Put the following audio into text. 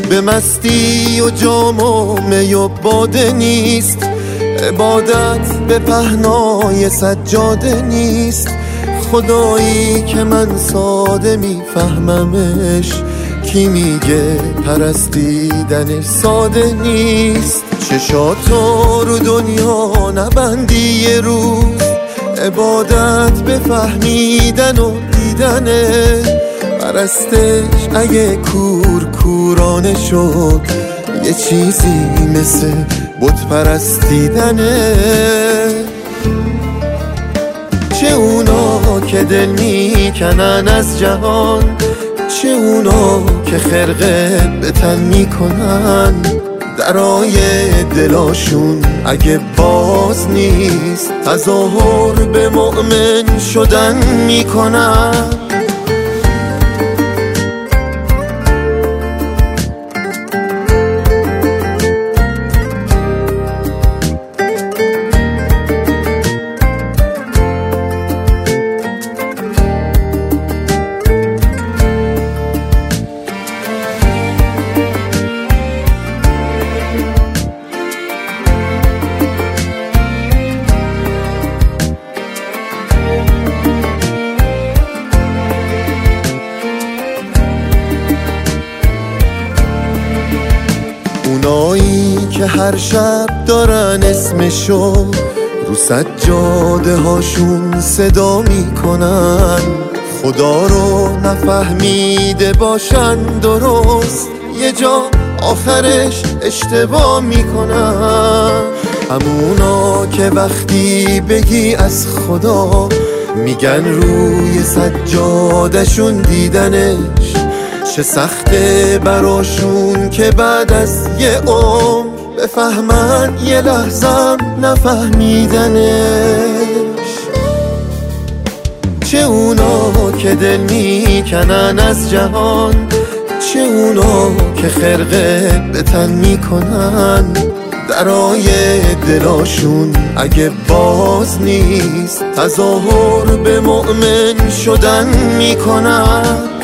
به مستی و جام و می و باده نیست، عبادت به پهنای سجاده نیست. خدایی که من ساده میفهممش، کی میگه پرستیدنش ساده نیست. چشاتو رو دنیا نبندی یه روز، عبادت به فهمیدن و دیدنه. پرستش اگه کورانه شد، یه چیزی مثل بت پرستیدنه. چه اونا که دل میکنن از جهان، چه اونا که خرقه به تن میکنن. درای دلاشون اگه باز نیست، تظاهر به مؤمن شدن میکنن. اونایی که هر شب دارن اسمشو رو سجاده هاشون صدا میکنن، خدا رو نفهمیده باشن درست، یه جا آخرش اشتباه میکنن. همونا که وقتی بگی از خدا، میگن روی سجادهشون دیدنش. چه سخته براشون که بعد از یه عمر بفهمن یه لحظم نفهمیدنش. چه اونا که دل میکنن از جهان، چه اونا که خرقه به تن میکنن. درای دلاشون اگه باز نیست، تظاهر به مؤمن شدن میکنن.